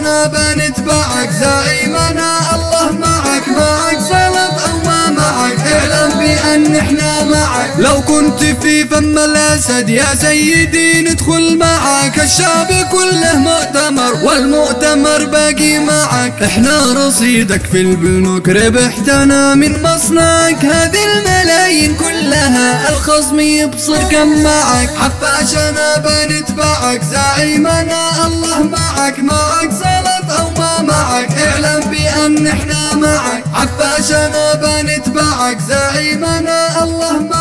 عفاشنا بنتبعك زعيمنا الله معك، معك سلط أو ما معك اعلم بأن احنا معك. لو كنت في فم الأسد يا سيدي ندخل معك، الشعب كله مؤتمر والمؤتمر باقي معك. احنا رصيدك في البنوك ربحتنا من مصنعك، هذه الملايين كلها الخصم يبصر كم معك. عفاشنا بنتبعك زعيمنا الله معك، معك سلط أو ما معك اعلم بأن احنا معك. عفاشنا بنتبعك زعيمنا الله معك.